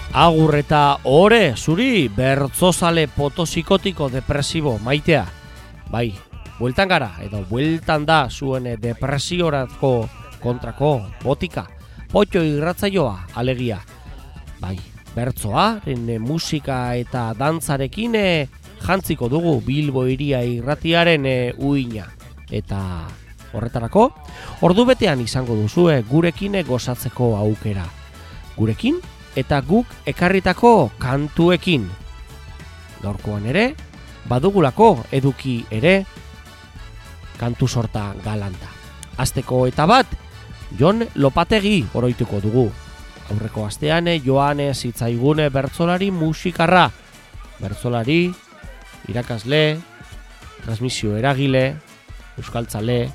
Agur eta ore, zuri, bertzozale potosiko depresibo maitea. Bai, bueltan gara, edo bueltan da zuen depresioratko kontrako botika. Potxo irratzaioa, alegia. Bai, bertzoa, musika eta dantzarekin jantziko dugu Bilbo Hiria irratiaren uina. Eta horretarako, ordubetean izango duzue gurekin gozatzeko aukera. Gurekin eta guk ekarritako kantuekin. Gaurkoan ere, badugulako eduki ere kantu sorta galanta. Asteko eta bat, Jon Lopategi oroituko dugu. Aurreko astean joan zitzaigun bertsolari musikarra. Bertsolari, irakasle, transmisio eragile, euskaltzale,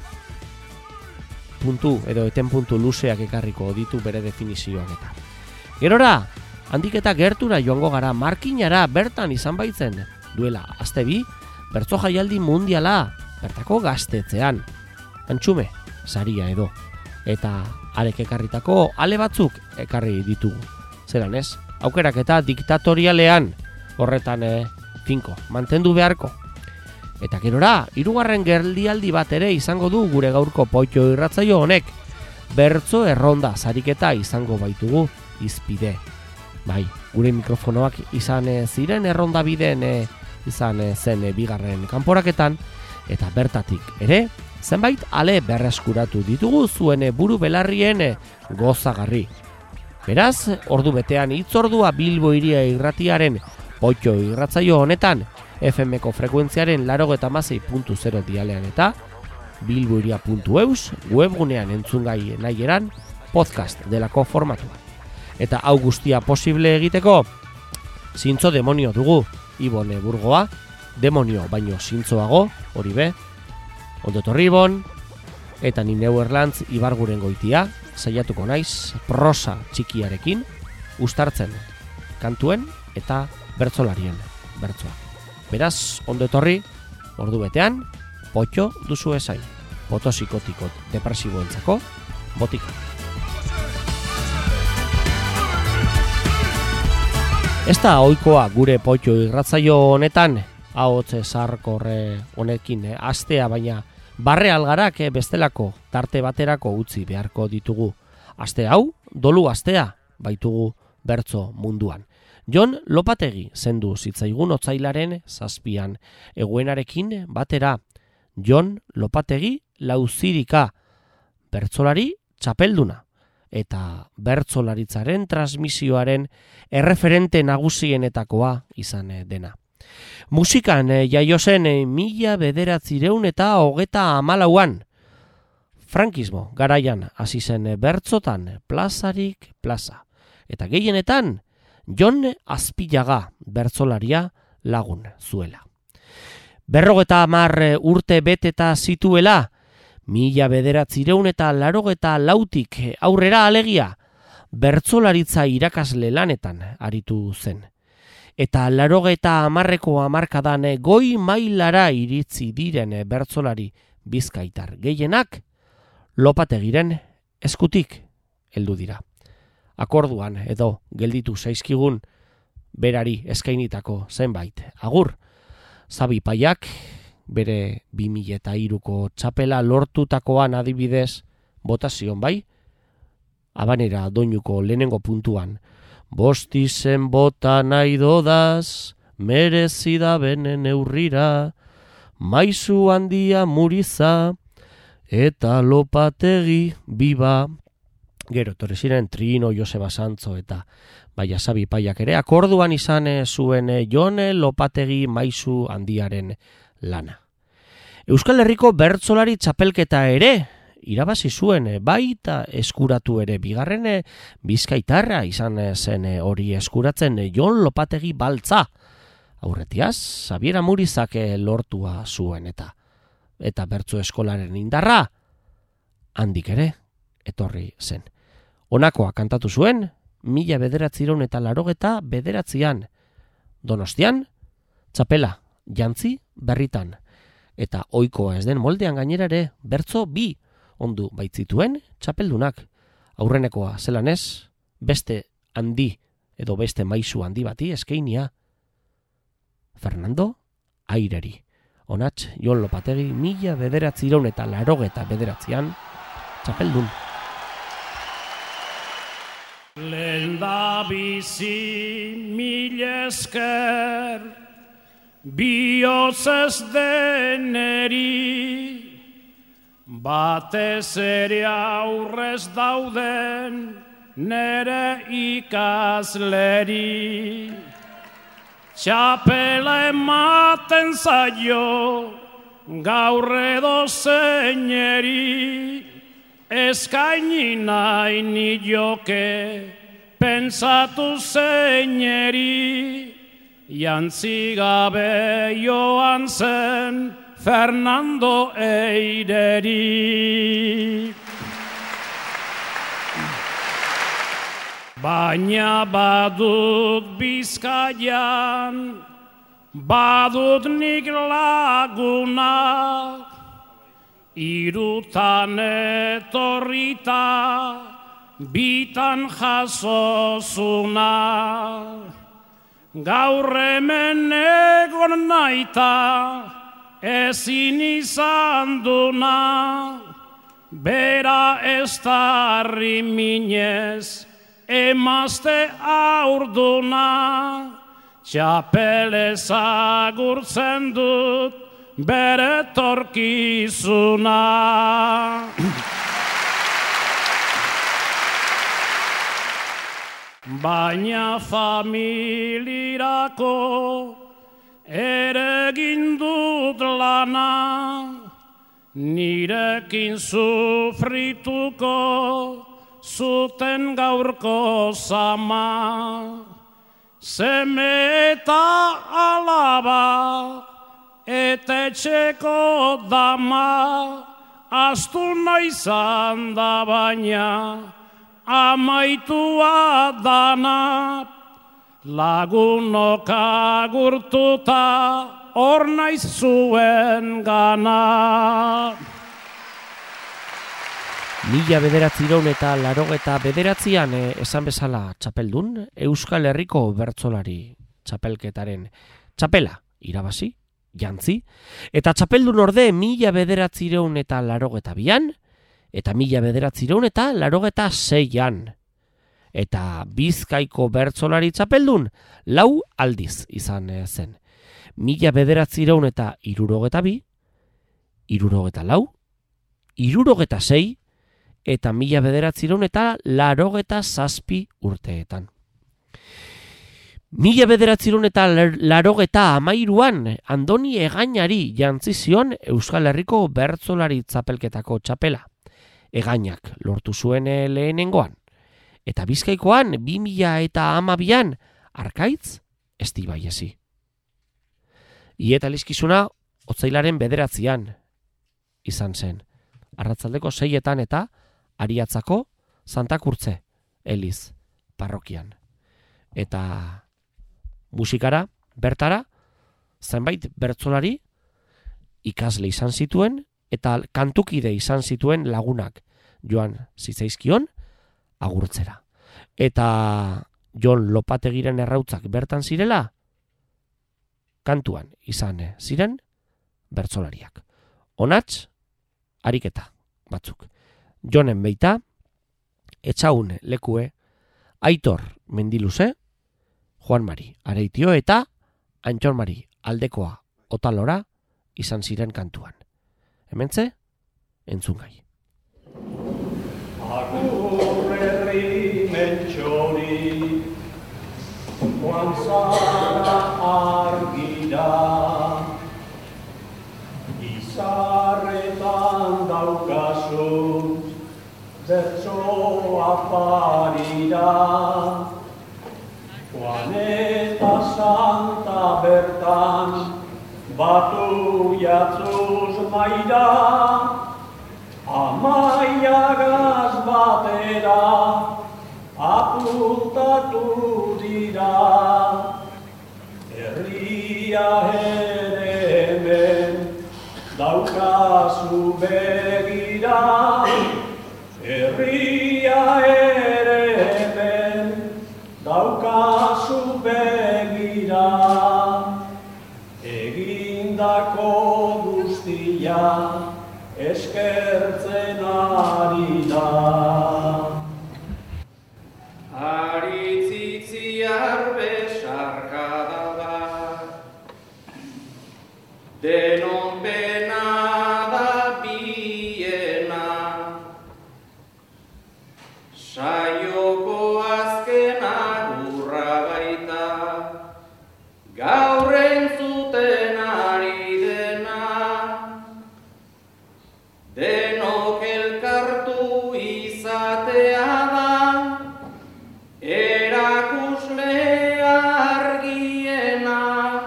puntu edo eten puntu luzeak ekarriko ditu bere definizioak eta. Gerora, handik eta gertura joango gara Markinara bertan izan baitzen duela aste bi, bertso jaialdi mundiala bertako gaztetzean. Antxume, saria edo. Eta arek ekarritako ale batzuk ekarri ditugu. Zeran ez, aukerak eta diktatorialean horretan finko, mantendu beharko. Eta gerora, hirugarren geldialdi bat ere izango du gure gaurko Potxo irratzaio honek. Bertso erronda sariketa izango baitugu izpide. Bai, gure mikrofonoak izan ziren erronda bideen izan zen bigarren kanporaketan, eta bertatik ere, zenbait ale berreskuratu ditugu zuen buru belarrien gozagarri. Beraz, ordu betean hitzordua Bilbo Hiria irratiaren Potxo irratzaio honetan, FM-ko frekuentziaren 96.0 dialean eta bilbohiria.eus webgunean entzungai nahieran podcast delako formatua. Eta hau guztia posible egiteko, zintzo demonio dugu, Ibone Burgoa, demonio baino zintzoago, hori be, ondotorri Ibon, eta ni Neuerlantz Ibarguren goitia, saiatuko naiz prosa txikiarekin, uztartzen kantuen eta bertsolarien bertsoa. Beraz, ondo etorri, ordu betean, Potxo duzu ezain, potosikotikot depresiboentzako botika. Ez da ohikoa gure Potxo irratzaio honetan, ahotze zarkorre honekin astea, baina barre algarak bestelako tarte baterako utzi beharko ditugu. Aste hau, dolu astea baitugu bertso munduan. Jon Lopategi zendu zitzaigun otsailaren 7 eguenarekin batera. Jon Lopategi lauzirika, bertsolari txapelduna, eta bertsolaritzaren transmisioaren erreferente nagusienetakoa izan dena. Musikan jaio zen 1934an, frankismo garaian hasi zen bertsotan plazarik plaza, eta gehienetan Jon Azpillaga bertsolaria lagun zuela. 50 urte beteta zituela, 1984tik aurrera alegia, bertsolaritza irakasle lanetan aritu zen. Eta 80ko hamarkadan goi mailara iritzi diren bertsolari bizkaitar gehienak Lopategiren eskutik heldu dira. Akorduan edo gelditu zaizkigun berari eskainitako zenbait agur. Zabi Paiak bere 2003ko txapela lortutakoan adibidez botazion bai, Habanera doinuko lehenengo puntuan. Bostizen bota nahi dodaz, merezida benen neurrira, maizu handia muriza, eta Lopategi biba. Gero, torre ziren Trino, Joseba Santzo eta baina Zabi Paiak ere akorduan izan zuen Jon Lopategi maizu handiaren lana. Euskal Herriko bertsolari txapelketa ere irabazi zuen, baita eskuratu ere bigarren bizkaitarra izan zen hori eskuratzen Jon Lopategi baltza. Aurretiaz, Xabier Amurizak lortua zuen eta bertso eskolaren indarra handik ere etorri zen. Honakoa kantatu zuen 1989an Donostian, txapela jantzi berritan, eta ohikoa ez den moldean gainera ere bertso bi ondu baitzituen txapeldunak. Aurrenekoa zelan ez, beste handi edo beste maisu handi bati eskeinia. Fernando Aireri. Onats Jon Lopategi 1989an txapeldun. Lenda bizi mil esker bihotz ez deneri, batez ere aurrez dauden nere ikasleri. Txapela ematen zaio gaur edo zeineri, eskaini nahi nioke pentsatu zeineri, jantzi gabe joan zen Fernando Aireri. Baina badut Bizkaian, badut nik laguna, irutan etorrita, bitan jasozuna. Gaur hemen egon naita, ezin izan duna, bera ez darri minez, emazte aurduna, txapelez agurtzen dut bere torkizuna. Baina familirako ere egin dut lana, nirekin sufrituko zuten gaurko zama. Seme eta alaba eta etxeko dama, astu naizan da baina amaitua dana. Lagunok agurtuta hor naiz zuen gana. 1989an esan bezala txapeldun, Euskal Herriko bertsolari txapelketaren txapela irabazi, jantzi, eta txapeldun orde 1982an eta 1986an. Eta Bizkaiko bertsolari txapeldun 4 aldiz izan zen. 1972, 74, 76 eta 1987 urteetan. 1983an Andoni Egainari jantzi zion Euskal Herriko bertsolari txapelketako txapela. Egainak lortu zuen lehenengoan. Eta Bizkaikoan 2012an Arkaitz Estibaiesi. Ieta lizkizuna otsailaren 9an izan zen. Arratzaldeko 6etan eta Ariatzako Santa Kurtze Eliz parrokian. Eta musikara, bertara, zenbait bertsolari ikasle izan zituen eta kantukide izan zituen lagunak joan zitzaizkion agurtzera. Eta Jon Lopategiren errautzak bertan zirela, kantuan izan ziren bertsolariak. Onats, ariketa batzuk. Jonen Beita, Etxaun Lekue, Aitor Mendiluze, Juan Mari Areitio eta Antxor Mari Aldekoa Otalora izan ziren kantuan. Hementze, entzungai. Agur herri mentxori, joan zara argira, izarretan daukazu, bertsoa parira, joan eta santa bertan, batu jatzuz maira, amaiagaz batera, apuntatu dira, herria ere hemen, daukazu begira, herria ere hemen, daukazu da. Aritzitzi arbe sarkada da, denon pena da biena, saioko azkena gurra baita, gaur entzuten ari dena, denok elkartu izatea da, erakuslea argiena,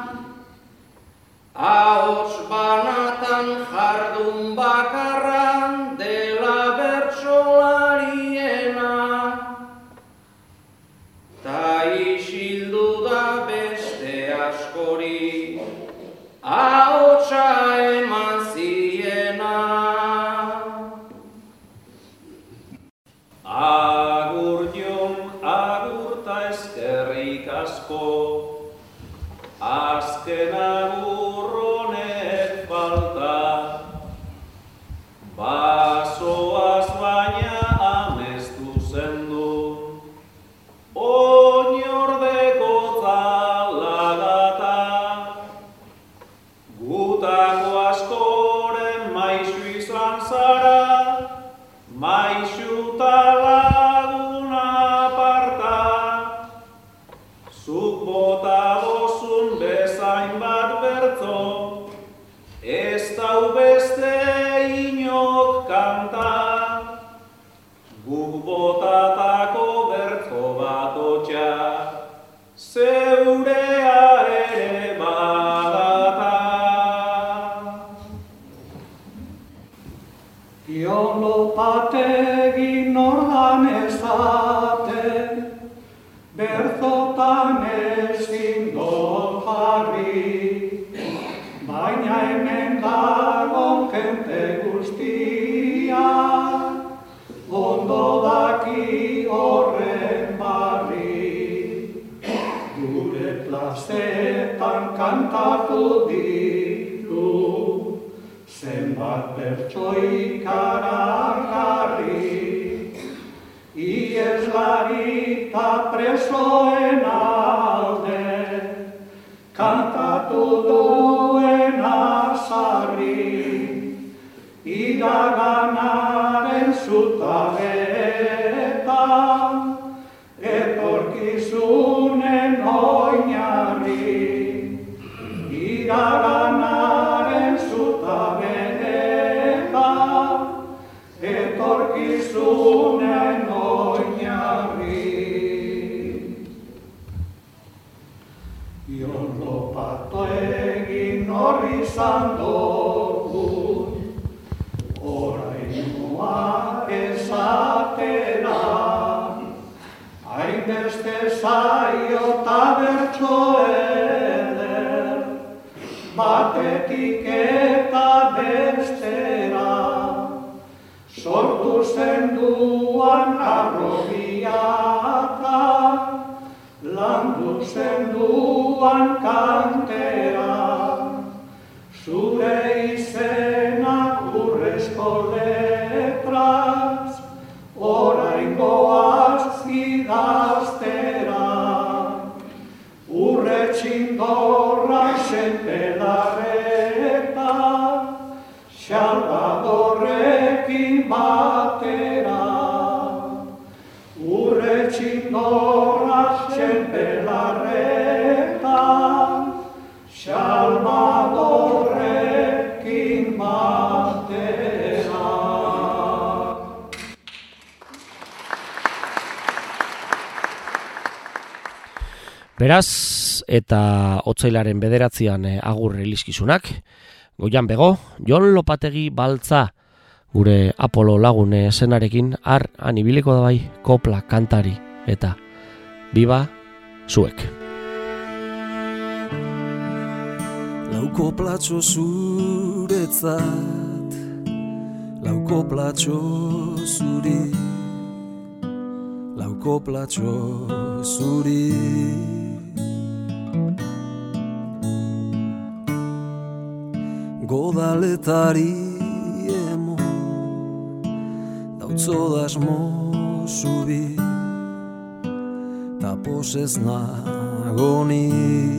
ahots banatan jardun bakarran dela bertsolariena, ta isildu da beste askori, ahotsa eman ziena. Agur Jon, agur ta eskerrik asko, azken agur honek falta, basoaz baina amestu zendu, oinordeko zalagata, gutako askoren maisu izan zara, maisu talaguna aparta, zuk bota dozun bezain bat bertzo, ez dau beste inok kanta, guk botatako bertzo bat otxa, zeurea ere badata. Jon Lopategi nordan ezaten, berzotan ezin dut jarri, baina hemen dagon jente guztia, ondo daki horren barri. Gure plazetan kantatu ditu, zenbat bertso ikaragarri, ieslari ta presoen alde, kantatu duen azarri, iraganaren zutabetan, etorkizunen oinarri, iraganaren zutabetan, etorkizunen oinarri. Jon Lopategi nor izan dugun, oraingoa esatera, hainbeste zaio ta bertso eder, batetik eta bestera, sortu zenduan arrobiata, landu zenduan kantera, zure izenak urrezko letraz, oraingoaz idaztera, urretxindorra sentelareta, Salvadorrekin batera, urretxindorra sentelareta, Salvadorrekin batera. Beraz, eta otsailaren 9an agur elizkizunak, goian bego, Jon Lopategi baltza, gure Apolo lagun zenarekin, han ibiliko da bai kopla kantari, eta biba zuek. Lauko platxo zuretzat, lauko platxo zuri, lauko platxo zuri. Godaletari emo, todas mozubi ta posez nagoni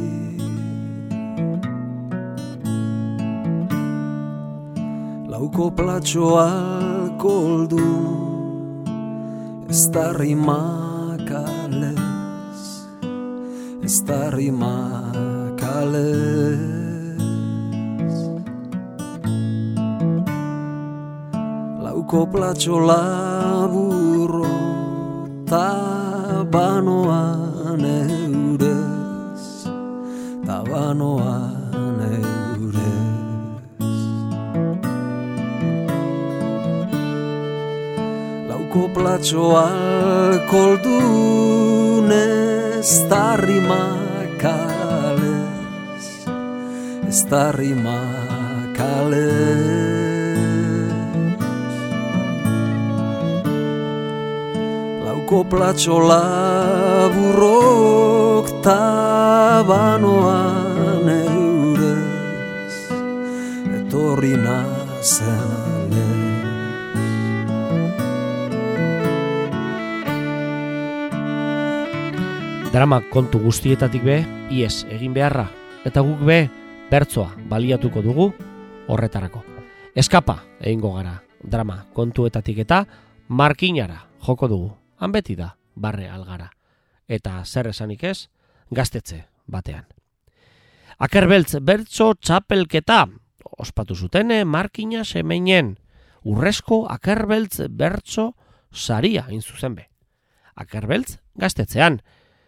lauko platxo alkoldu ez da rimakales ez da rimakales koplatxo laburro tabanoan eurez tabanoan eurez lauko platxo alkoldunez tarrimakales ez tarrimakales koplatxo laburrok tabanoan eurez etorri nazen Drama kontu guztietatik be, ies egin beharra, eta guk be, bertsoa baliatuko dugu horretarako. Eskapa egingo gara, drama kontuetatik eta markinara joko dugu. Han beti da, barre algara. Eta zer esanik ez, gaztetxe batean. Akerbeltz bertso txapelketa, ospatu zuten markina semeinen, urrezko akerbeltz bertso saria hain zuzen be. Akerbeltz gaztetzean.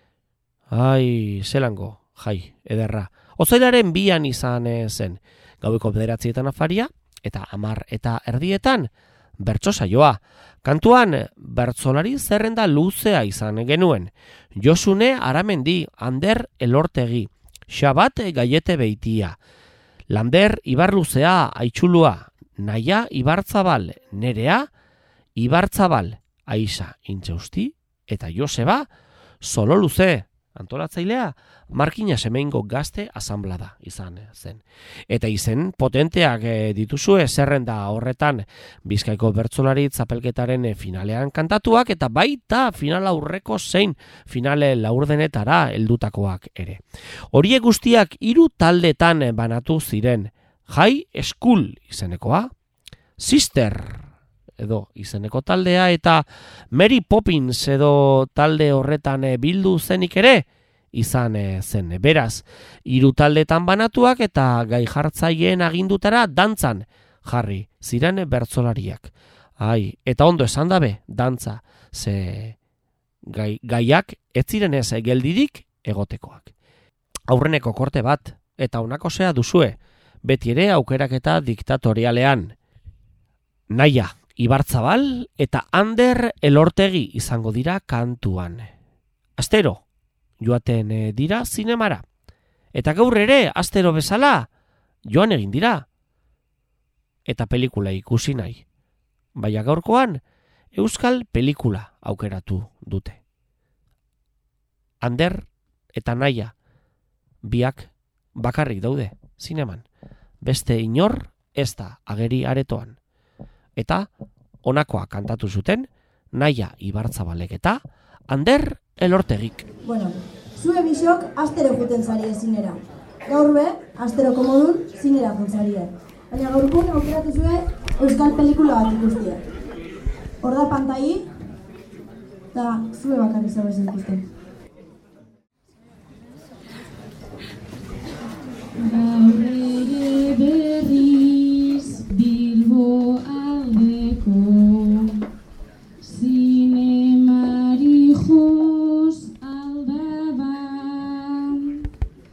Ai, zelango, jai, ederra. Otsailaren 2 izan zen, gaueko 9 afaria, eta 10 eta erdietan, bertso saioa. Kantuan bertsolari zerrenda luzea izan genuen. Josune Aramendi, Ander Elortegi, Xabat Gaiete Beitia, Lander Ibarluzea Aitxulua, Naia Ibarzabal, Nerea Ibarzabal, Aisa Intxausti eta Joseba Sololuze. Antolatzailea markina semeingo gazte asanblada izan zen. Eta izen potenteak dituzue zerrenda horretan Bizkaiko bertsolari txapelketaren finalean kantatuak eta baita final aurreko zein finale laurdenetara heldutakoak ere. Horiek guztiak 3 taldetan banatu ziren. High School izenekoa, Sister edo izeneko taldea eta Mary Poppins edo talde horretan bildu zenik ere izan zen. Beraz, 3 taldetan banatuak eta gai jartzaileen agindutara dantzan jarri ziren bertsolariak. Ai, eta ondo esan dabe, dantza, ze gaiak ez ziren ez geldirik egotekoak. Aurreneko korte bat, eta honakosea duzue, beti ere aukeraketa diktatorialean. Naia Ibarzabal eta Ander Elortegi izango dira kantuan. Astero joaten dira zinemara. Eta gaur ere, astero bezala, joan egin dira. Eta pelikula ikusi nahi. Baina gaurkoan, euskal pelikula aukeratu dute. Ander eta Naia, biak bakarrik daude zineman. Beste inor ez da ageri aretoan. Eta honakoa kantatu zuten Naia Ibarzabalek eta Ander Elortegik. Bueno, zue bisok astero juten zarie zinera. Gaur be, asteroko modun zinera juten. Baina gaurkun aukeratu zue euskal pelikula bat ikustia. Hor da pantai, eta zue bakarri zabezen ikusten. Gaur ere berriz Bilbo aldeko zinemari joz aldaban,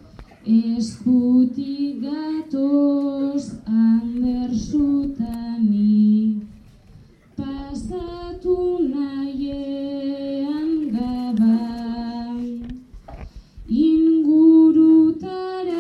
eskutik gatoz Ander zutani, pasatu nahiean gaban, ingurutara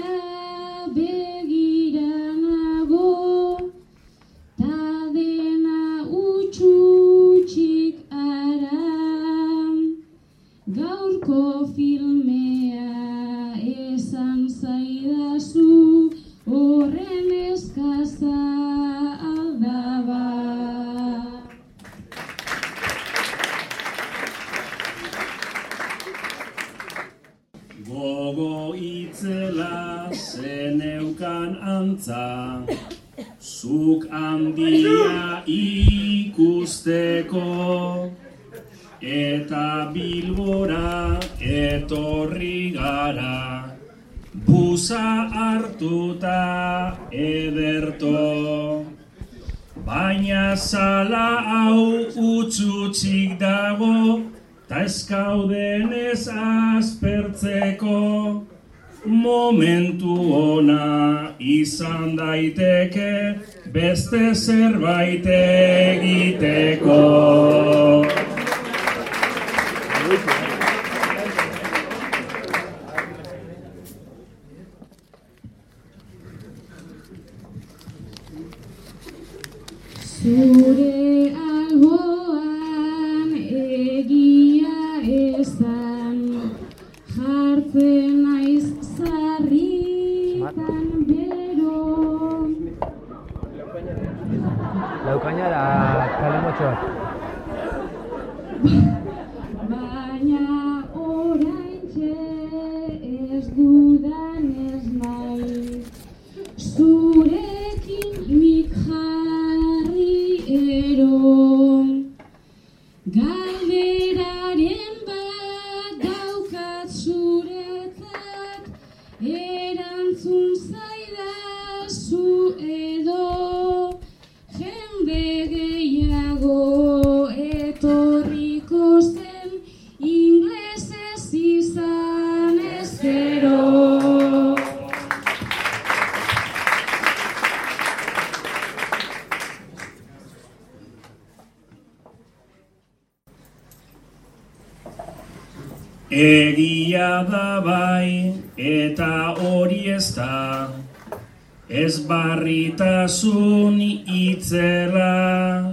begiranago, ta dena utxutxik aram, gaurko filmea esan zaidazu, horren eskaza aldaba. gogo itzela zeneukan antza, zuk handia ikusteko, eta Bilbora etorri gara, busa hartuta ederto. Baina sala hau utzutsik dago, ta eskaudenez aspertzeko, momentu ona izan daiteke beste zerbait egiteko. Zure alboan egia esan, jartzen naiz zarritan bero. Laukainara, kalemotxoak. Baina oraintxe ez dudanez nahi, zurekin nik jarri ero. Galderaren bat daukat zuretzat, erantzun zaidazu edo, jende gehiago etorriko zen, inglesez izan ezkero. Egia da bai, eta hori ez da, ez barritasun itzela.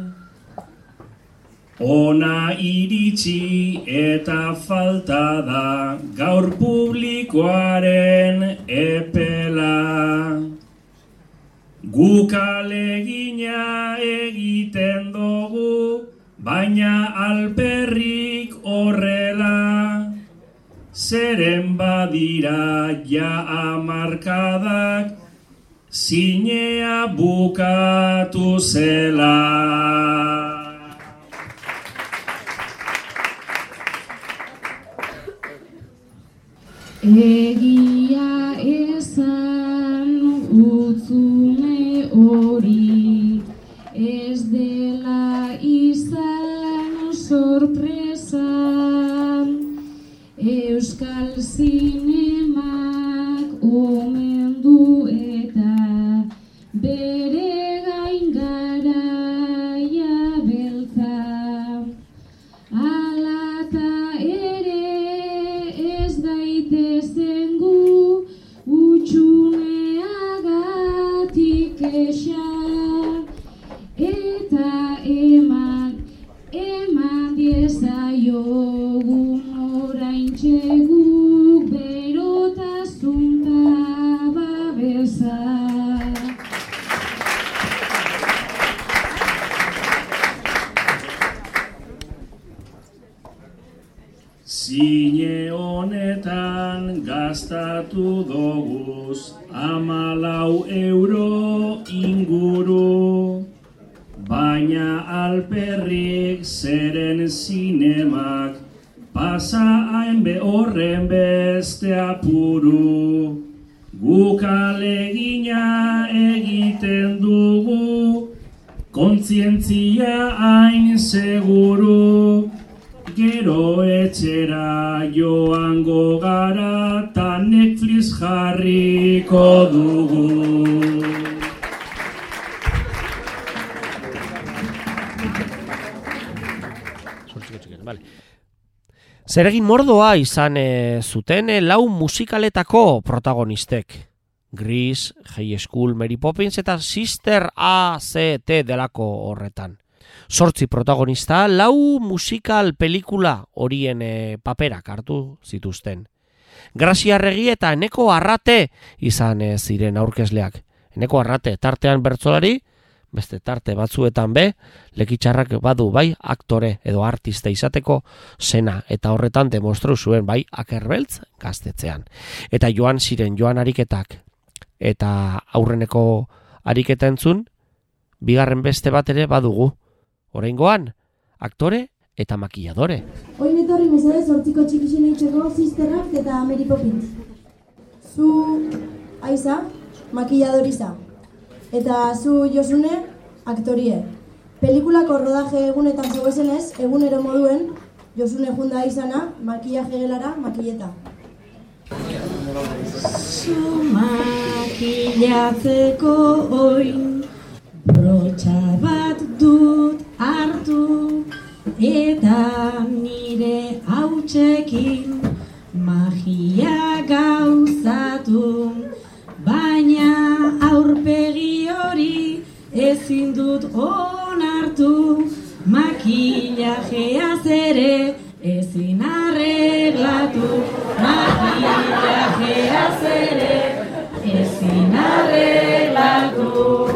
Ona iritsi eta falta da, gaur publikoaren epela. Guk alegina egiten dugu, baina alperrik horrela. Zeren badira ja hamarkadak, zinea bukatu zela. Egia esan utzume hori, ez dela izan sorpresa. Euskal zinemak omen du eta bere gain garaia beltza. Alata ere ez daitezen gu utxuneagatik exa, eta eman diezaiogun oraintxe guk berotasun ta babesa. Zine honetan gastatu doguz 14 euro inguru, baina alperrik zeren zinemak pasa hainbe horren beste apuru. Guk alegina egiten dugu, kontzientzia hain seguru. Gero etxera joango gara ta Netflix jarriko dugu. Vale. Zeregin mordoa izan zuten lau musikaletako protagonistek. Grease, High School, Mary Poppins eta Sister ACT delako horretan. 8 protagonista, 4 musikal pelikula horien paperak hartu zituzten. Grazia Arregi eta Eneko Arrate izan ziren aurkezleak. Eneko Arrate tartean bertsolari, beste tarte batzuetan lekitxarrak badu bai aktore edo artista izateko zena, eta horretan demostratu zuen bai Akerbeltz gaztetzean. Eta joan ziren joan ariketak, eta aurreneko ariketa entzun, bigarren beste bat ere badugu. Oraingoan, aktore eta makilladore. Oin etorri mesedez hortziko txikixen eitzeko Sisterrak eta Mary Poppins. Zu Aiza, makilladoriza. Eta zu Josune, aktorie. Pelikulako rodaje egunetan zauezenez, egunero moduen, Josune junda izana, makillaje gelara, makilleta. Zu makillatzeko oin, brotxa bat dut hartu, eta nire hautsekin magia gauzatu, baina aurpegi hori ezin dut onartu, makillajeaz ere ezin arreglatu, makillajeaz ere ezin arreglatu.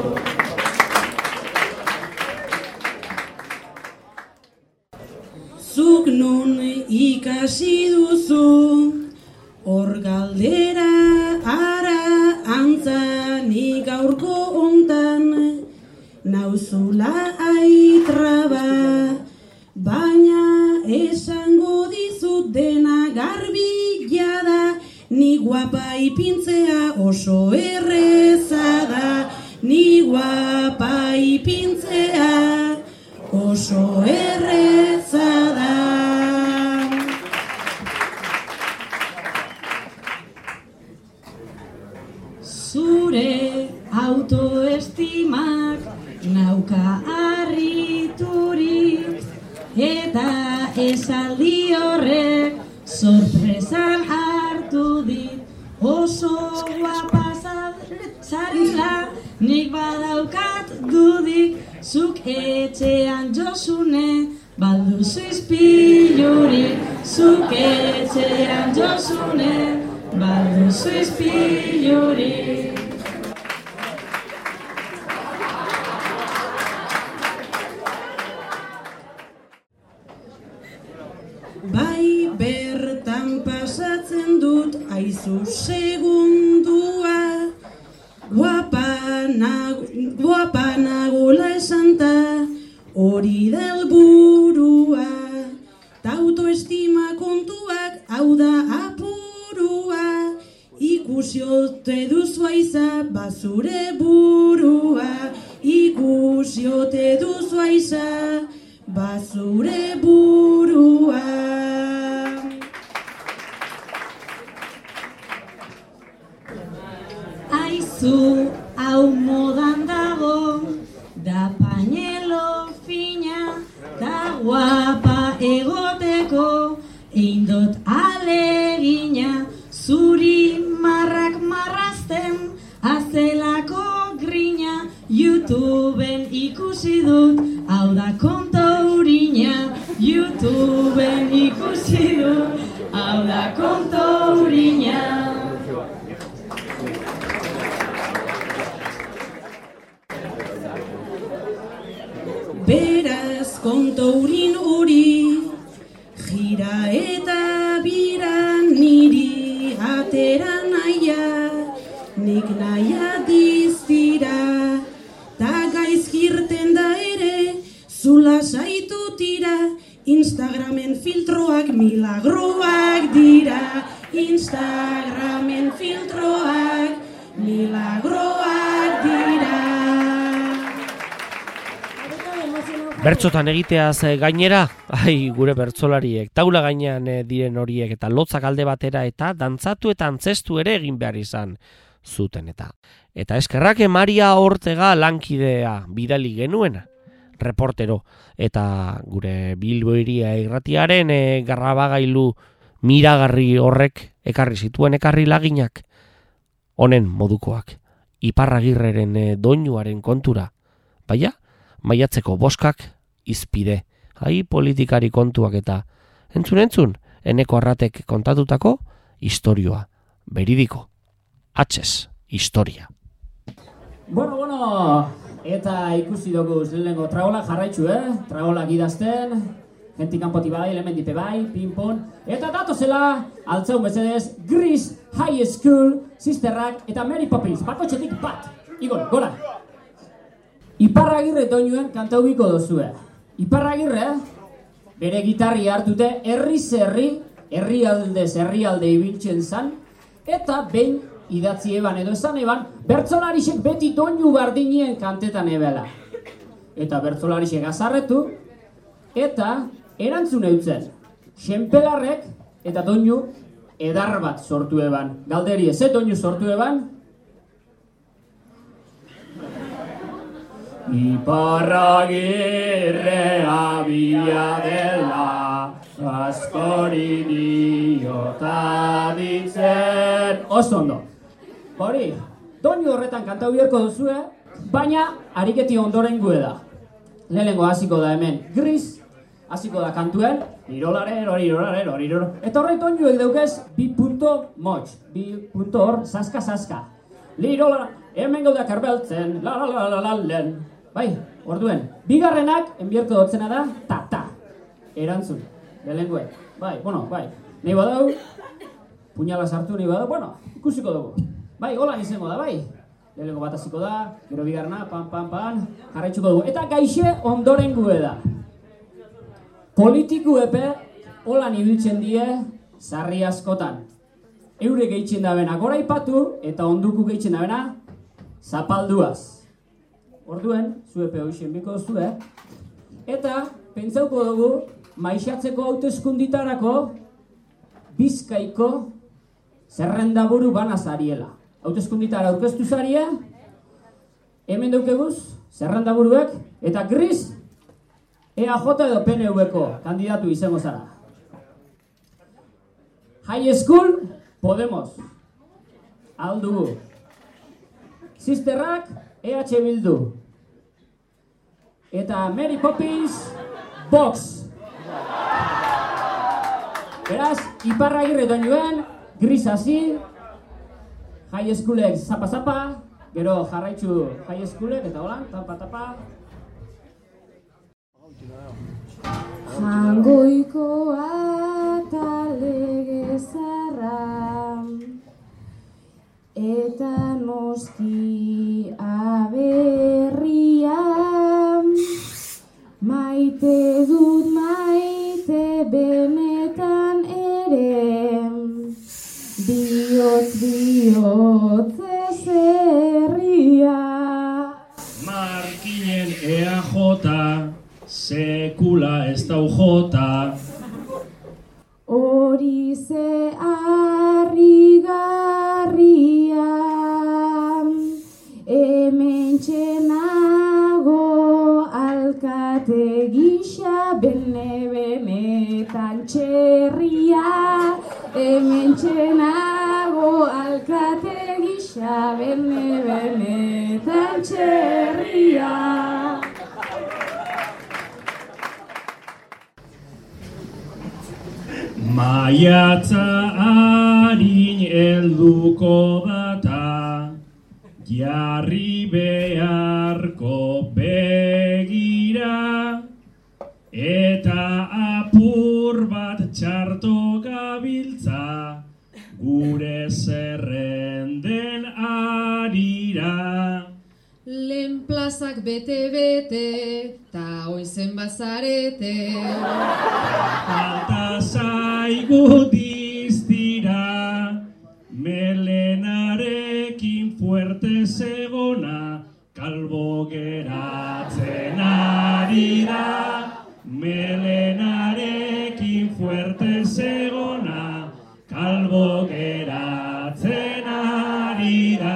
Zuk nun ikasi duzu, hor galdera ara antza nik gaurko ontan, nauzula aitraba, baina esango dizut dena garbi jada, ni guapa ipintzea oso erreza da, ni guapa ipintzea oso erreza da. Zure autoestimak nauka harriturik, eta esaldi horrek sorpresan hartu dit. Oso guapa zarela, nik badaukat dudik, zuk etxean Josune, balduzu izpilurik, zuk etxean Josune, balduzu izpilurik. Bai bertan pasatzen dut aizu segundua, guapa nagola esanta, hori da helburua, ta autoestima kontuak hau da apurua, ikusi ote duzu Aiza bazure burua, ikusi ote duzu Aiza bazure burua. Aizu hau modan dago, da pañelo fina, da guapa egoteko, eindot alegina, zuri marrak marrazten, azelako grina, YouTubeen ikusi dut, hau da kontaurina, YouTubeen ikusi dut, hau da kontaurina. Beraz kontourin hori, jira eta bira niri atera naia, nik naia diztira, ta gaizkirten da ere, zula saitu tira, Instagramen filtroak milagroak dira, Instagramen filtroak milagroak dira. Bertsotan egiteaz gainera, gure bertsolariek, taula gainean diren horiek eta lotzak alde batera eta dantzatu eta antzestu ere egin behar izan zuten eta. Eta eskerrak Maria Ortega lankidea bidali genuen, reportero, eta gure Bilbo Hiria irratiaren grabagailu miragarri horrek ekarri zituen ekarri laginak, honen modukoak, Iparragirreren doinuaren kontura, baina, maiatzeko boskak izpide, politikari kontuak eta entzun, Eneko Arratek kontatutako istorioa, beridiko, atxez, historia. Bueno, Eta ikusi dugu lehenengo traolak jarraitzu, traolak idazten, genti kanpoti bai, elemendipe bai, ping-pong. Eta datozela, altzaun bezedez, Grease High School, Sisterrak eta Mary Poppins, bakotxetik bat. Igor, gora. Iparragirre doinuen kantau biko dozue. Iparragirre, bere gitarri hartute, herrialde ibiltzen zan, eta behin idatzi eban edo esan eban, bertzolarisek beti doinu bardinien kantetan ebela. Eta bertzolarisek azarretu, eta erantzun eutzen. Xenpelarrek eta doinu edar bat sortu eban. Galderi ez, doinu sortu eban? Iparragirre abia dela, askori diota ditzen. Oso ondo. Hori, doinu horretan kantau bierko duzue, baina ariketi ondorengo da. Lehenengo hasiko da hemen Grease, hasiko da kantuen, irolare. Eta horreit doinuek daukez, 2 punto motx, 2 punto hor, saska. Lirola, hemen gauda karbeltzen, la. Bai, orduen, bigarrenak, enbierko dotzena da, ta. Erantzun, lehenengoek. Bai, nahi badau, puñala sartu nahi badau, ikusiko dugu. Bai, holan izango da, bai. Lehenengo bat hasiko da, gero bigarrena, pan, jarraitzuko dugu. Eta gaixe ondorengo da. Politiku epe, holan ibiltzen die, sarri askotan. Eure gehitzen dabena goraipatu, eta onduku gehitzen dabena, zapalduaz. Orduen, zuepe hoxen biko zue, eta pentsauko dugu, maixatzeko hauteskunditarako, Bizkaiko zerrendaburu bana zariela. Hauteskunditara aurkeztu zarie, hemen daukeguz, zerrendaburuek, eta Grease, EAJ edo PNV-ko kandidatu izango zara. High School, Podemos, aldugu. Sisterrak, EH Bildu. Eta Mary Poppins, Vox. Beraz, Iparragirre doinuen, Grease hasi, High Schoolek zapa, gero jarraitzu High Schoolek eta holan, tapa. Jangoiko atale gezarra, eta noski aberria, maite dut maite benetan ere, bihotz herria. Markinen EAJ, sekula ez dau jota. Hori ze harrigarria, hemen txenago alkate gisa, benetan txerria. Hemen txenago alkate gisa, benetan txerria. Maiatza harin helduko data, jarri beharko begira, eta apur bat txarto gabiltza, gure zerrenden arira. Lehen plazak bete, ta oizen bazarete. Falta zaigu diztira, melenarekin fuerte zegona, kalbo geratzen ari da. Melenarekin fuerte zegona, kalbo geratzen ari da.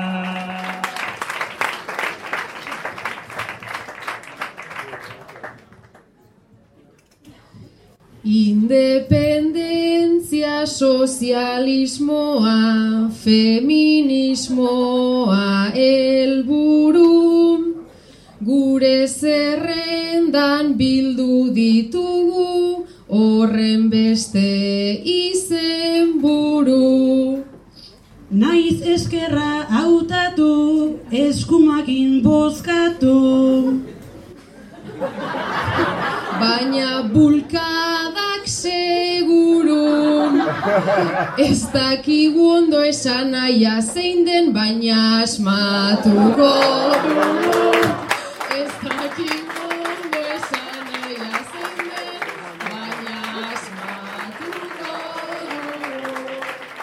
Independentzia, sozialismoa, feminismoa helburu, gure zerrendan bildu ditugu, horren beste izenburu. naiz eskerra hautatu, eskumakin bozkatu. Baina bulkadak seguru, ez dakigu ondo esan nahia zein den, baina asmatuko dugu. Ez dakigu ondo esan nahia zein den, baina asmatuko dugu.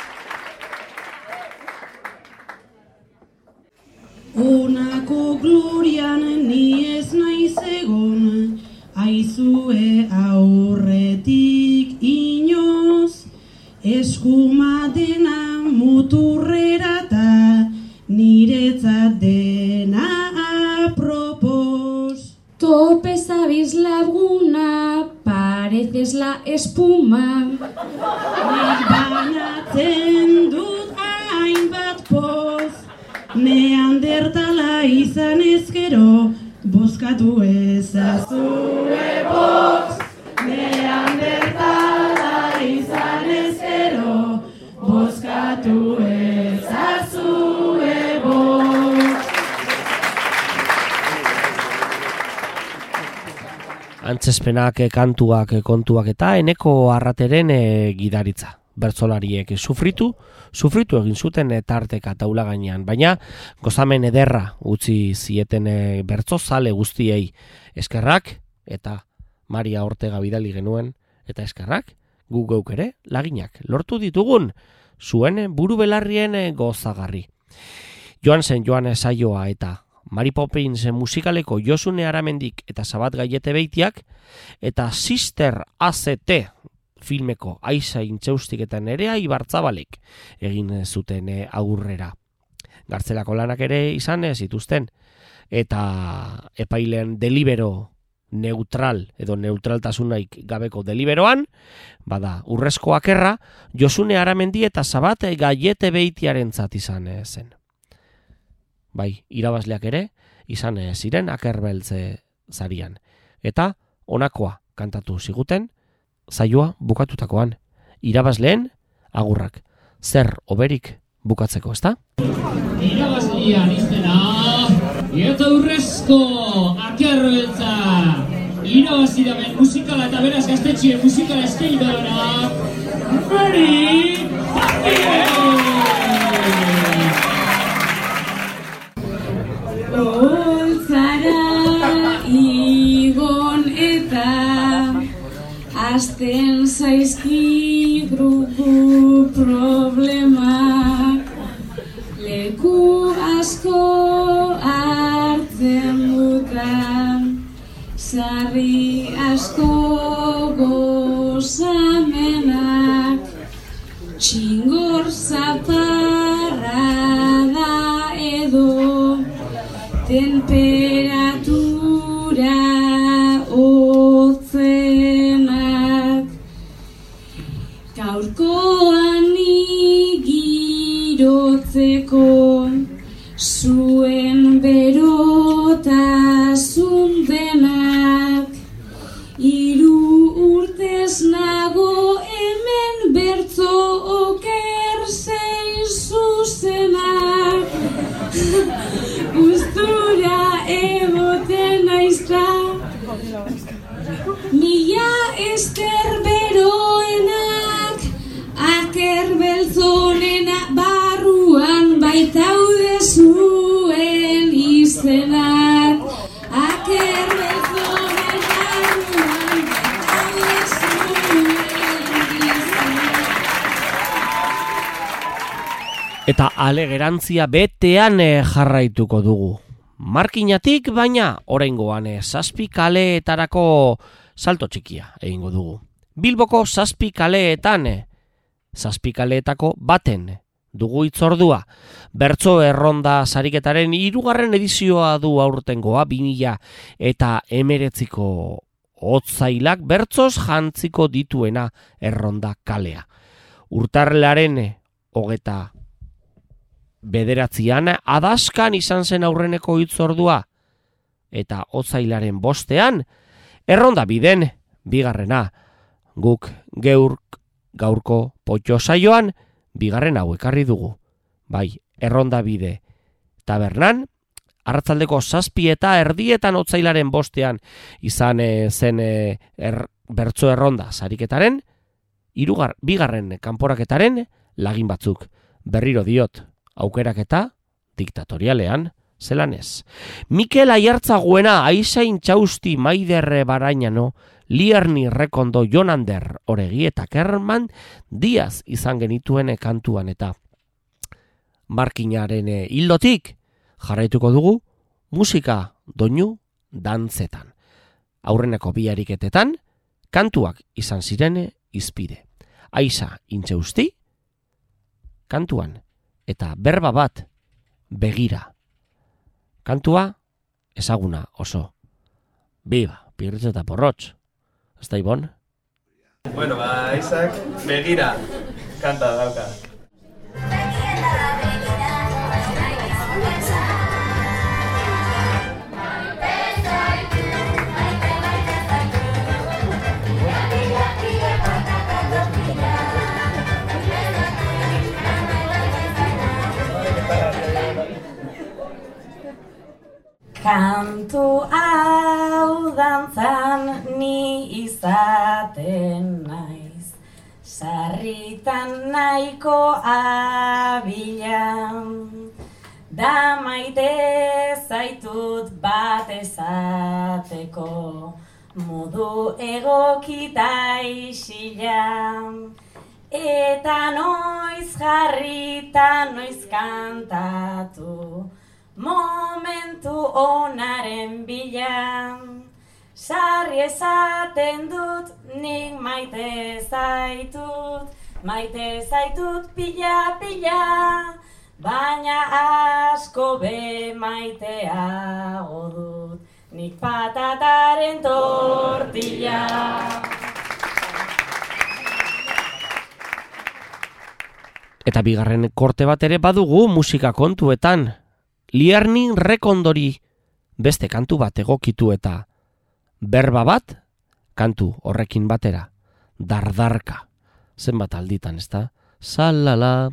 Honako glorian ni ez naiz egon, aizue aurretik inoz, eskuma dena muturrera ta niretzat dena apropos. Tope zabiz laguna, pareces la espuma. Nik banatzen dut hainbat poz, neandertala izan ezkero, bozkatu ezazue Vox. Neandertala izan ezkero, bozkatu ezazue Vox. Antzezpenak, kantuak, kontuak eta Eneko Arrateren gidaritza. Bertsolariek sufritu egin zuten tarteka taula gainean, baina gozamen ederra utzi zieten bertsozale guztiei. Eskerrak eta Maria Ortega bidali genuen, eta eskerrak gu geuk ere laginak lortu ditugun zuen buru belarrien gozagarri. Joan zen Joan saioa eta Mary Poppins musikaleko Josune Aramendik eta Sabat Gaiete Beitiak eta Sister ACT filmeko Aiza Intxaustik eta Nerea Ibartzabalek egin zuten aurrera. Gartzelako lanak ere izan zituzten, eta epailean delibero neutral edo neutraltasunaik gabeko deliberoan, bada urrezko akerra Josune Aramendi eta Sabat Gaiete Beitiarentzat izan zen. Bai, irabazleak ere izan ziren akerbeltze zarian. Eta honakoa kantatu ziguten saioa bukatutakoan. Irabazleen agurrak. Zer oberik bukatzeko, ezta? Irabazlean izena, eta urrezko akerbeltza. Irabazi daben musikala eta beraz gaztetxien musikala eskaidara. Mary Oltzara igon eta azten zaizki grupu problemak, leku asko hartzen dutan, sarri asko gozamenak, txingor zaparra da edo, temperatura hotzenak. Gaurkoan igirotzeko zuen berotasun denak. 3 urtez nago hemen bertzo oker zein zuzenak. Gustura egoten naizta, mila ester beroenak, akerbeltzonena barruan baitaude zuen izenak. Akerbeltzonen barruan baitaude zuen izenak. Eta alegerantzia betean jarraituko dugu. Markinatik baina oraingoan 7 kaleetarako salto txikia egingo dugu. Bilboko 7 kaleetan, 7 kaleetako baten dugu hitzordua. Bertso erronda sariketaren 3. edizioa du aurtengoa 2019ko otsailak bertsoz jantziko dituena erronda kalea. Urtarrilaren 29an Adaskan izan zen aurreneko hitzordua, eta otsailaren 5ean erronda biden 2. Guk gaurko potxo saioan 2. hau ekarri dugu. bai, Errondabide tabernan, arratzaldeko 7:30 otsailaren 5 izan zen bertso erronda sariketaren, bigarren kanporaketaren lagin batzuk. Berriro diot, aukeraketa diktatorialean zelan ez. Mikel Aiartzaguena, Aixa Intxausti, Maider Barainano, Lierni Rekondo, Jonander Oregi eta Kerman Diaz izan genituen kantuan eta markinaren hildotik jarraituko dugu musika doinu dantzetan. Aurreneko bi ariketetan kantuak izan ziren izpide. Aixa Intxausti kantuan eta berba bat begira. Kantua ezaguna oso. Biba, Pirritx eta Porrotx. Ez da, Ibon? Bueno, Aixak begira kanta dauka. Kantu hau dantzan ni izaten naiz, sarritan nahiko abilan, da maite zaitut bat ezateko, modu egokita isilan, eta noiz jarrita noiz kantatu, momentu onaren bilan, sarri esaten dut, nik maite zaitut pila, baina asko be maiteago dut, nik patataren tortilla. Eta bigarren korte bat ere badugu musika kontuetan. Lierni Rekondori beste kantu bat egokitu eta berba bat kantu horrekin batera. Dardarka. Zenbat alditan, ezta? Salala.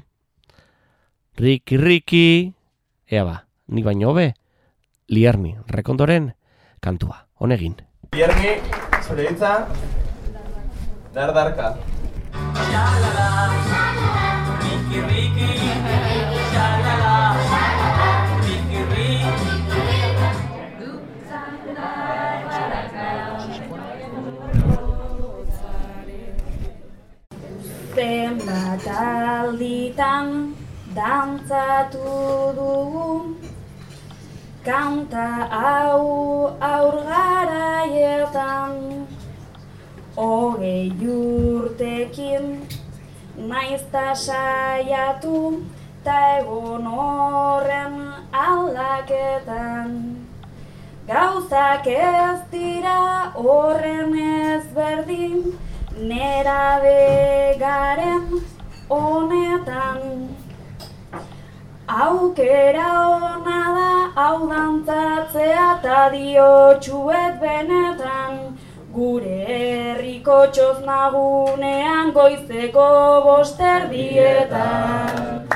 Riki. Ea ba, nik baino hobe. Lierni Rekondoren kantua. Honegin. Lierni, zure hitza. Dardarka. Salala. Riki. Salala. Zenbat alditan dantzatu dugu, kanta hau aurgaraietan, 20 urtekin naizta saiatu, ta egon horren aldaketan. Gauzak ez dira horren ezberdin, nerabe garen honetan. Aukera ona da hau dantzatzea ta diotsuet benetan, gure herriko txoznagunean goizeko 5:00.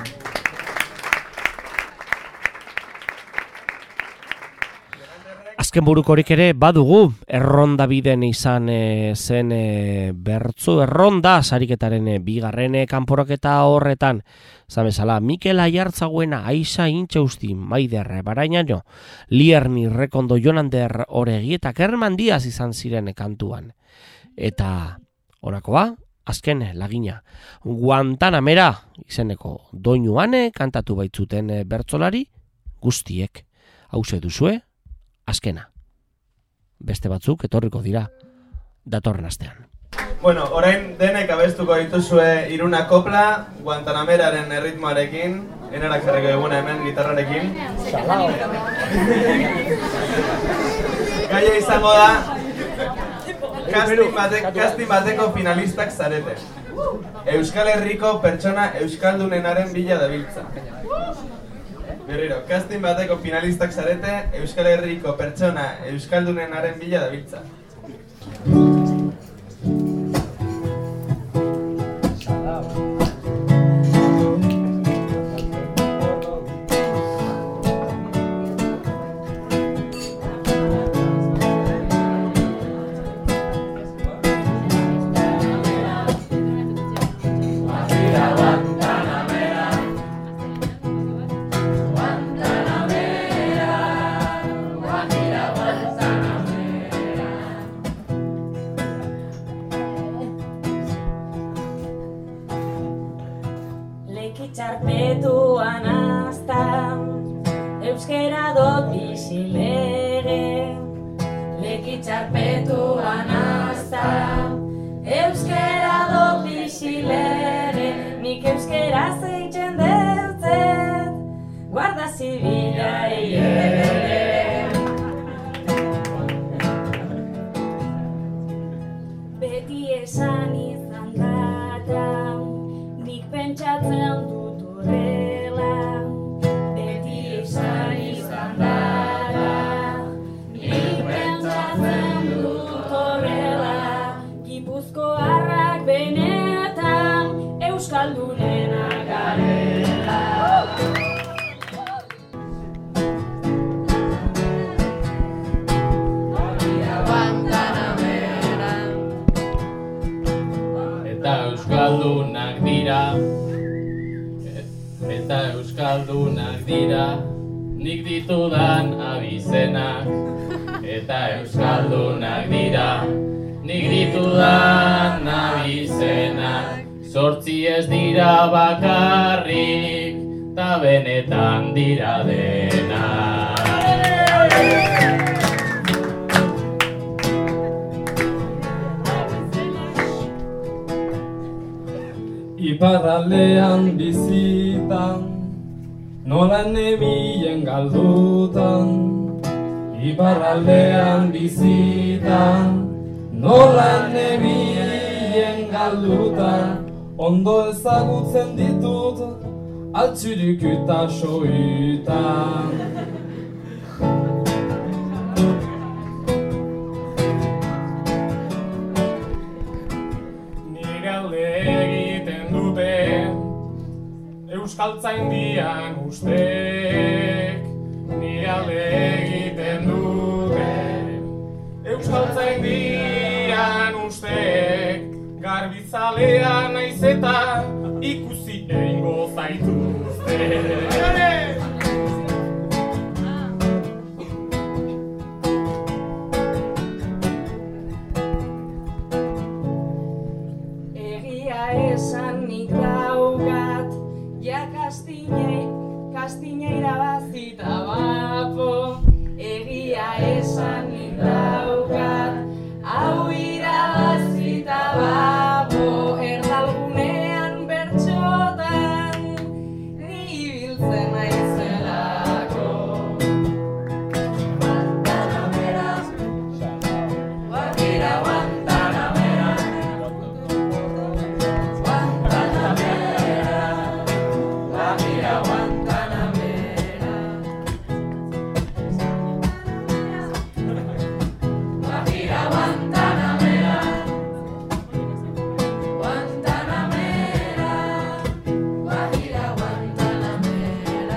Azken burukorik ere badugu, Errondabiden izan zen bertso erronda sariketaren bigarren kanporaketa horretan. Zamezala, Mikel Aiartzaguena, Aixa Intxausti, Maider Barainano, Lierni Rekondo, Jonander Oregi eta Kerman Diaz izan ziren kantuan. Eta honakoa, azken lagina, Guantanamera izeneko doinuan kantatu baitzuten bertsolari guztiek. Hauxe duzue, azkena. Beste batzuk etorriko dira datorren astean. Bueno, orain denek abestuko dituzue Iruna kopla, Guantanameraren erritmoarekin, enerak jarriko eguna hemen gitarrarekin. Gaia izango da, casting bateko finalistak zarete. Euskal Herriko pertsona euskaldunenaren bila dabiltza. Berriro, casting bateko finalistak zarete, Euskal Herriko pertsona euskaldunenaren bila dabiltza. Lekitxarpetuan aztan, euskera dot bizilege. Lekitxarpetuan aztan, euskera dot bizilege. Nik euskera zeitzen deutzet, guarda zibila egin. Beti esan izan data, nik pentsatzen dut horrela. Beti esan izan data, nik pentsatzen dut horrela. Gipuzkoarrak benetan euskaldunenak garela. Euskaldunak dira, nik ditudan abizenak. Eta euskaldunak dira, nik ditudan abizenak. 8 ez dira bakarrik, ta benetan dira denak. Iparraldean bizitan, nola nebien galdutan. Iparraldean bizitan, nola nebien galdutan. Ondo ezagutzen ditut, altxurik eta soitan. Euskaltzaindian ustek, nire alde egiten dute. Euskaltzaindian ustek, garbitzalean naiz eta ikusi egingo zaituzte. Egia esan nik daukat, ja kastina irabazita bapo. Egia esan nik daukat, hau irabazita bapo. Erdalgunean bertxotan, ni ibiltzen naizelako. Guantanamera, Guajira Guantanamera. Guantanamera, Guajira Guantanamera. Guajira Guantanamera. Guantanamera, Guajira Guantanamera.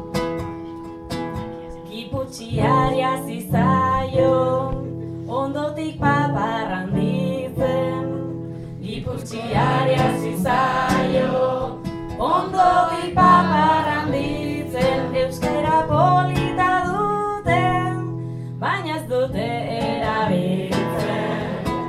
Giputxiari hasi zaio, ondotik paparranditzen. Giputxiari hasi zaio, ondotik paparranditzen. Euskara polita duten, baina ez dute erabiltzen.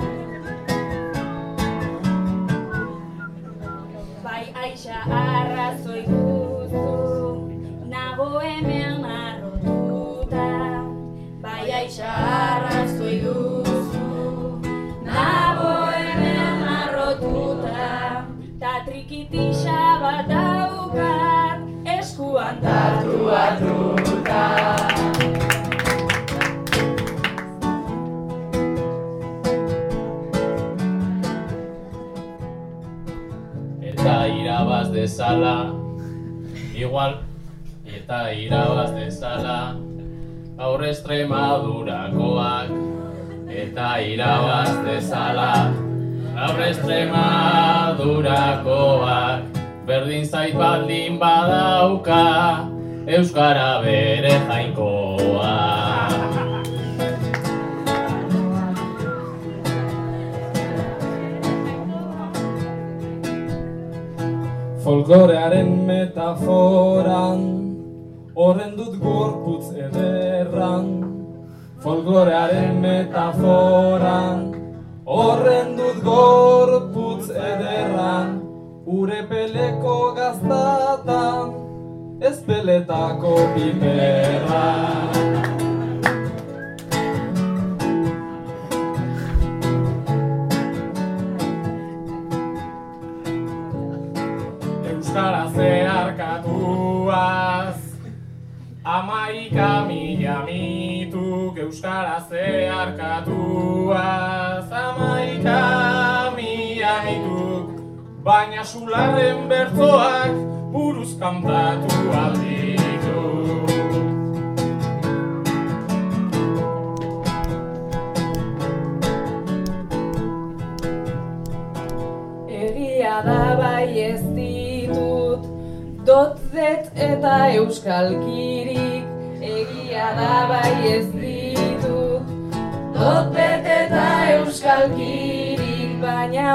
Bai Aixa arrazoi duzu, nago hemen harrotuta. Bai Aixa arrazoi duzu, nago hemen harrotuta. Ta trikitixa bat daukat, eskuan tatuatuta. Eta irabaz dezala, igual, eta irabaz dezala, gaur Extremadurakoak. Eta irabaz dezala, gaur Extremadurakoak. Berdin zait baldin badauka, euskara bere jainkoa. Folklorearen metaforan, horren dut gorputz ederran. Folklorearen metaforan, horren dut gorputz ederran. Urepeleko gaztatan, ezpeletako piperra. Euskara zeharkatuaz, 11.000 mituk. Euskara zeharkatuaz, 11.000 mituk. Baina sularren bertzoak buruz kantatu alditu. Egia da bai ez ditut dotzet eta euskalkirik. Egia da bai ez ditut dotzet eta euskalkirik. Baina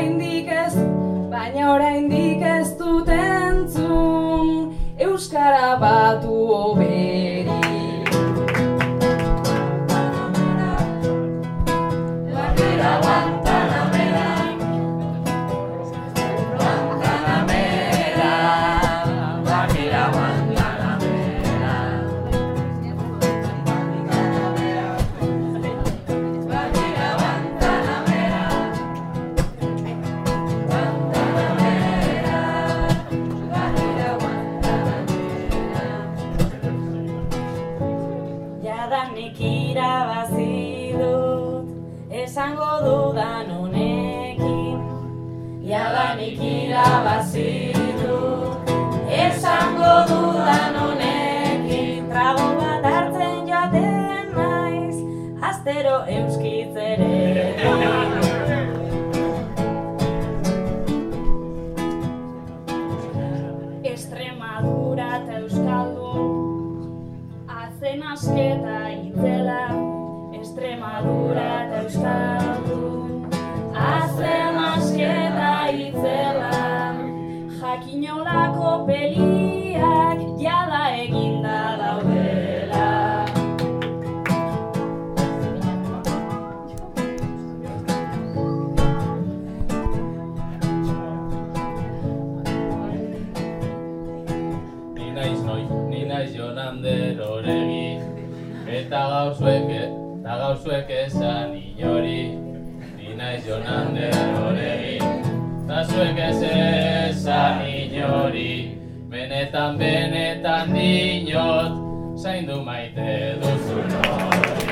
oraindik ez dut entzun euskara batu hoberik. Esango dudan honekin, jadanik irabazi dut. Esango dudan honekin, trago bat hartzen jaten naiz, astero euskitzerekin. Extremadura eta euskaldun, atzen asketa itzela. Extremadura eta euskaldun, azen asketa itzela. Jakinolako peliak jada eginda daudela. Ni naiz Jon Ander Oregi, eta gauzuek esan inori. Ni naiz Jon Ander Oregi, eta zuek esan inori. Benetan dinot, zaindu maite duzun hori.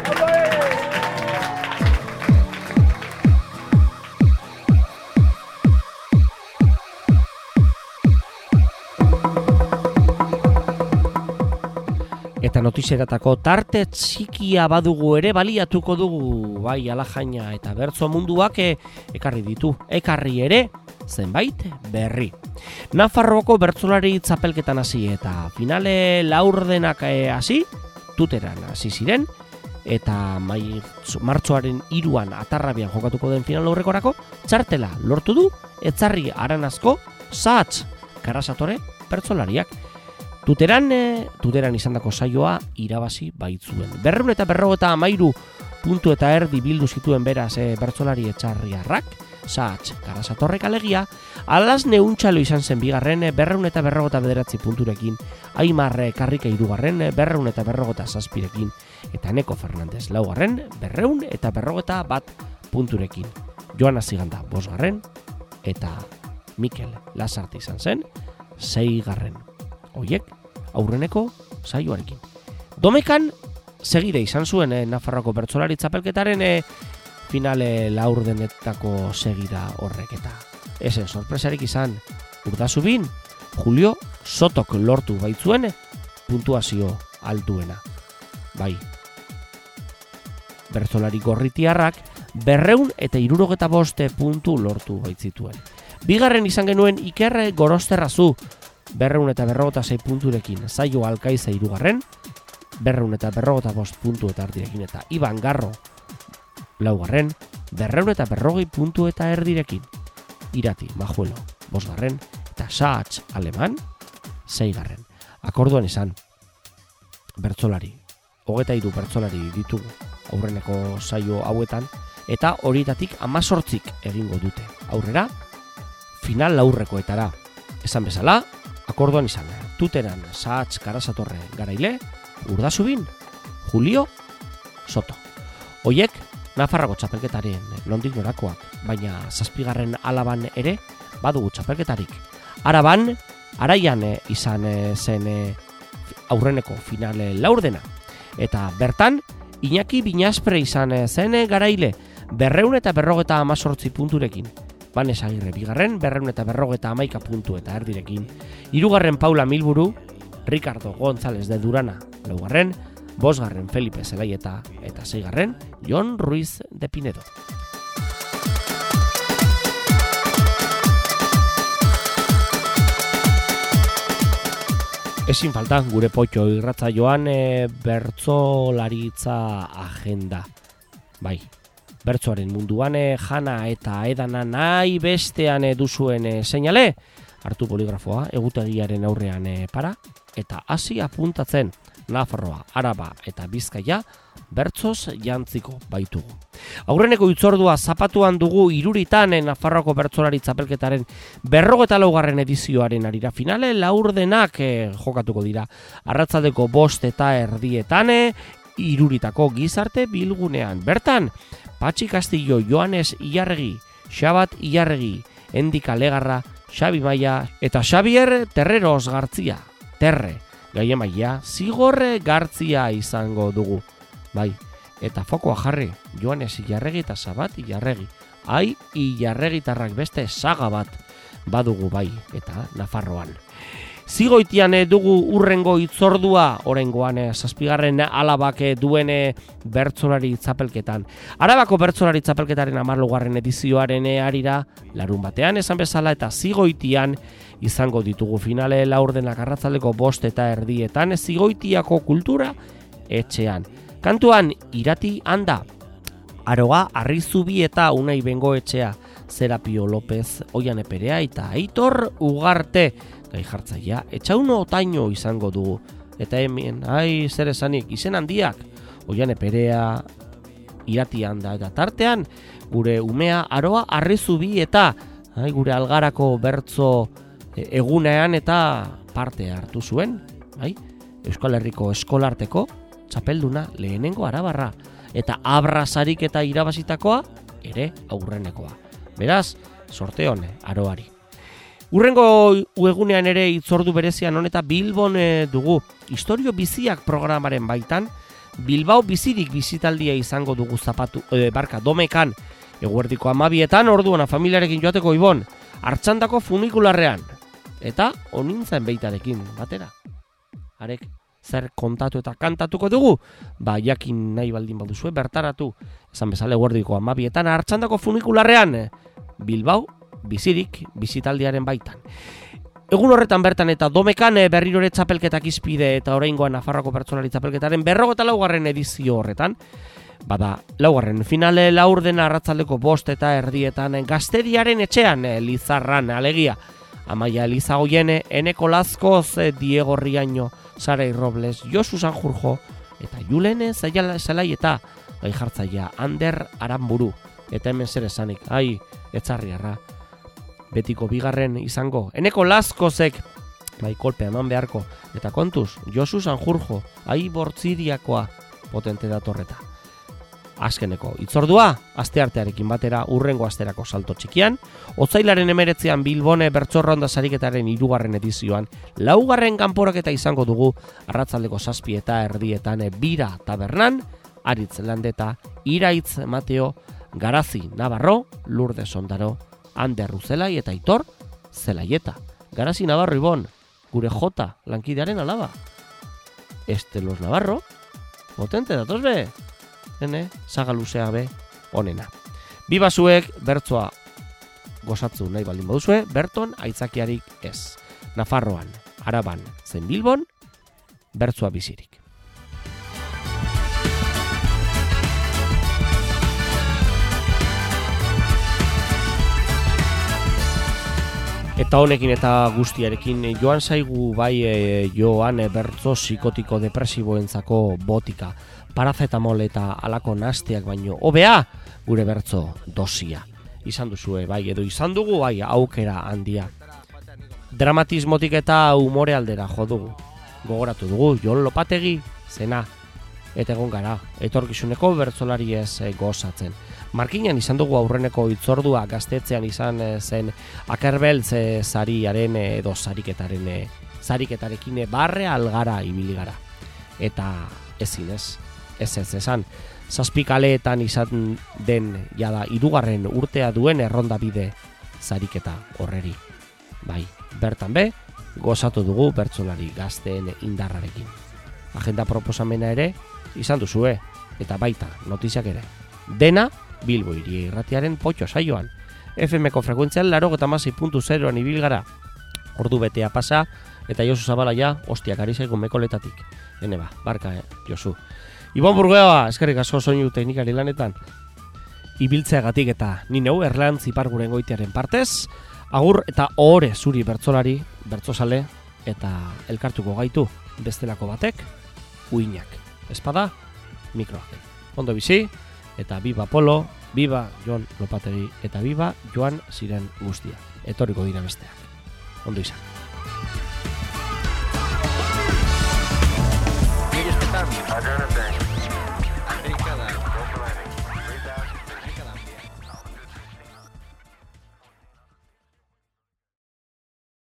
Eta notizieratako tarte txikia badugu ere baliatuko dugu, bai alajaina eta bertso munduak ekarri ditu. Ekarri ere zenbait berri. Nafarroako bertsolari txapelketan hasi eta finale laurdenak hasi, Tuteran hasi ziren, eta martxoaren 3an Atarrabian jokatuko den final aurrekorako txartela lortu du Etzarri Aranazko Sahats Karasatore bertsolariak. Tuteran izandako saioa irabazi baitzuen. 253 puntu eta erdi bildu zituen beraz bertsolari etxarriarrak, Sahats Karasatorrek alegia, Alas Neuntxalo izan zen bigarren 259 punturekin, Aimar Karrika hirugarren 257rekin, eta Neko Fernandez laugarren 251 punturekin. Joana Ziganda bosgarren, eta Mikel Lasarte izan zen 6garren. Oiek aurreneko saioarekin. Domekan segide izan zuen Nafarroako bertsolari txapelketaren finale laurdenetako segida horrek eta esen sorpresarik izan Urdazubin Julio Sotok lortu baitzuen puntuazio altuena. Bai, bertsolari gorritiarrak 265 puntu lortu baitzituen. Bigarren izan genuen Iker Gorosterrazu 256 punturekin, Zaio Alkaiza hirugarren 255 puntu eta erdirekin, eta Iban Garro laugarren 240 puntu eta erdirekin. Irati Majuelo bosgarren eta Sahats Aleman 6garren. Akorduan izan bertsolari 23 bertsolari ditugu aurreneko saio hauetan, eta horietatik 18 egingo dute aurrera final laurrekoetara. Esan bezala, akorduan izan, Tuteran, Sahatz Karasatorre garaile, Urdazubin, Julio, Soto. Hoiek, Nafarroko txapelketaren nondik norakoak, baina 7. alaban ere badugu txapelketarik. Araban, araian izan zen aurreneko finale laurdena. Eta bertan, Iñaki Binaspre izan zen garaile, 258 punturekin. Banes Agirre bigarren, 251 puntu eta erdirekin. 3. Paula Milburu, Ricardo González de Durana, 4. 5. Felipe Zelaieta eta 6. Jon Ruiz de Pinedo. Ezin falta gure potxo irratsaioan bertsolaritza agenda. Bai, bertsoaren munduan jana eta edana nahi bestean duzuen seinale, hartu poligrafoa egutegiaren aurrean para eta hasi apuntatzen. Nafarroa, Araba eta Bizkaia bertsoz jantziko baitugu. Aurreneko hitzordua zapatuan dugu Iruritan Nafarroako bertsolari txapelketaren 44. edizioaren arira finale laurdenak jokatuko dira. Arratsaldeko 5:30 Iruritako gizarte bilgunean. Bertan, Patxi Castillo, Joanes Ilarregi, Xabat Ilarregi, Endika Legarra, Xabi Maia eta Xabier Terreros Gartzia. Terre. Gaiemaia, Zigorre Gartzia izango dugu. Bai, eta fokoa jarri, Joanes Ilarregi eta Sabat Ilarregi. Ai, Ilarregitarrak beste saga bat badugu bai, eta Nafarroan. Zigoitian dugu urrengo hitzordua, orengoan 7. alabak duen bertsolari txapelketan. Arabako bertsolari txapelketaren 14. edizioaren arira, larun batean esan bezala eta Zigoitian izango ditugu finale laurdenak arratsaldeko 5:30 Zigoitiako kultura etxean. Kantuan Irati Anda, Aroa Arrizubi eta Unai Bengoetxea, Serapio López, Oiane Perea eta Aitor Ugarte, gai jartzaia, Etxauno Otaino izango dugu. Eta hemen, zer esanik, izen handiak, Oiane Perea, Irati Anda eta tartean, gure umea Aroa Arrizubi eta gure Algarako bertso egunean eta parte hartu zuen, Euskal Herriko eskolarteko txapelduna lehenengo arabarra eta abrasarik eta irabazitakoa ere aurrenekoa. Beraz, sorteon Aroari. Urrengo egunean ere hitzordu berezian honeta Bilbon dugu. Historio biziak programaren baitan Bilbao bizirik bizitaldia izango dugu Domekan. Eguerdiko 12etan orduan familiarekin joateko Ibon. Artxandako funikularrean. Eta onintzen beitarekin batera. Arek zer kontatu eta kantatuko dugu? Jakin nahi baldin baduzue bertaratu. Esan bezala eguerdiko 12etan Artxandako funikularrean. Bilbao bizirik bizitaldiaren baitan. Egun horretan bertan eta Domekan berrirore txapelketak izpide eta oraingoan Nafarroako bertsolari txapelketaren 44. edizio horretan. Bada, 4. finale laurdena arratsaldeko 5:30 Gazteriaren etxean Lizarran alegia. Amaia Elizagoien, Eneko Lazkoz, Diego Riaño, Sarai Robles, Josu Sanjurjo eta Julen Zelaieta, gai jartzaia Ander Aramburu. Eta hemen zer esanik, etzarriarra. Betiko bigarren izango, Eneko Lazkozek, kolpe eman beharko. Eta kontuz, Josu Sanjurjo, bortziriakoa potente datorreta. Azkeneko hitzordua, asteartearekin batera urrengo asterako salto txikian, otsailaren 19 Bilbone bertsorronda sariketaren 3. edizioan, 4. kanporaketa izango dugu arratsaldeko 7:30 Bira Tabernan, Aritz Landeta, Iraitz Mateo, Garazi Navarro, Lourdes Ondaro, Ander Ruzelai eta Aitor Zelaieta. Garazi Navarro Ibon, gure jota lankidearen alaba. Los Navarro, potente datoz be. Saga luzea be onena. Bibasuek bertsoa gozatzu nahi baldin baduzue, berton aitzakiarik ez. Nafarroan, Araban, zein Bilbon, bertsoa bizirik. Eta honekin eta guztiarekin joan zaigu joan bertso psikotiko depresiboentzako botika. Paracetamol eta alako nasteak baino hobea gure bertso dosia. izan duzue, bai, edo izan dugu, bai, aukera handia. Dramatismotik eta umore aldera jo dugu. Gogoratu dugu, Jon Lopategi, zena, eta egon gara, etorkizuneko bertsolari ez gozatzen. Markinan izan dugu aurreneko hitzordua gaztetzean izan zen Akerbeltz sariaren edo sariketarekin barre algara ibili gara. Eta ezin ez esan, 7 kaleetan izan den jada 3. urtea duen errondabide sariketa horreri. Bai, bertan be, gozatu dugu bertsolari gazteen indarrarekin. Agenda proposamena ere izan duzue, eta baita notiziak ere. Dena Bilbo Hiria Irratiaren potxo saioan. FM-ko frekuentzian 86.0an ibil gara. Ordu betea pasa, eta Josu Zabala ja, hostiak ari zaigun mekoletatik. Hene ba, barka, Josu. Ibon Burgoa, eskerrik asko soinu teknikari lanetan. Ibiltzeagatik eta ni neu Erlantz Iparguren goitiaren partez, agur eta ohore zuri bertsolari, bertsozale, eta elkartuko gaitu bestelako batek, uinak. Espada, mikroak. Ondo bizi, eta biba Polo, biba Jon Lopategi, eta biba Joan ziren guztia. Etorriko dira besteak. Ondo izan. I gotta think.